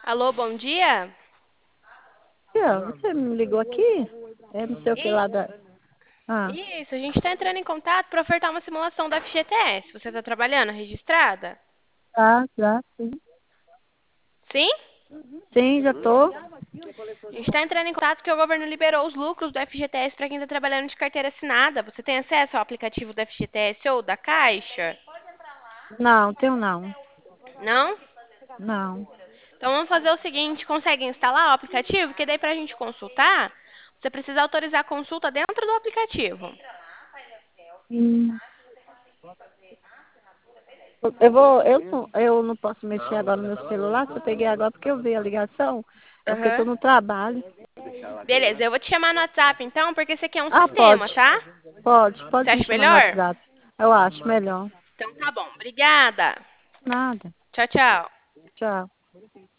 Alô, bom dia? Você me ligou aqui? É não sei o que lá E- da. Ah, Isso, a gente está entrando em contato para ofertar uma simulação da FGTS. Você está trabalhando registrada? tá, já, sim. Sim? Sim, já tô. A gente está entrando em contato porque o governo liberou os lucros do FGTS para quem está trabalhando de carteira assinada. Você tem acesso ao aplicativo do FGTS ou da Caixa? Não, tenho não. Não? Não. Então vamos fazer o seguinte, consegue instalar o aplicativo? Porque daí para a gente consultar, você precisa autorizar a consulta dentro do aplicativo. Hum. Eu não posso mexer agora no meu celular, só peguei agora porque eu vi a ligação. É porque eu tô Aham. no trabalho. Beleza, eu vou te chamar no WhatsApp então, porque esse aqui é um Ah, sistema, pode. tá? Você Pode me acha chamar no melhor? WhatsApp. Eu acho melhor. Então tá bom. Obrigada. Nada. Tchau, tchau. Tchau.